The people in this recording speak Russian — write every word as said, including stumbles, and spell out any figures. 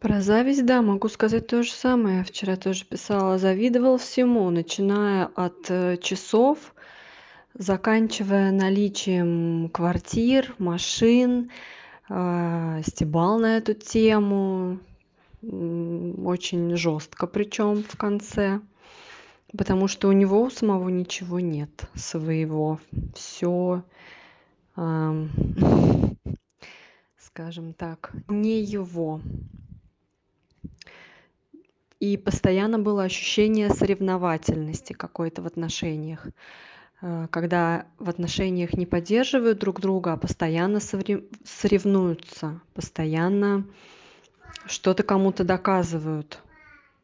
Про зависть, да, могу сказать то же самое. Вчера тоже писала. Завидовал всему, начиная от, э, часов, заканчивая наличием квартир, машин, а, стебал на эту тему, м, очень жёстко причём в конце, потому что у него у самого ничего нет своего. Всё, ам, скажем так, не его. И постоянно было ощущение соревновательности какой-то в отношениях. Э, когда в отношениях не поддерживают друг друга, а постоянно совре соревнуются, постоянно что-то кому-то доказывают.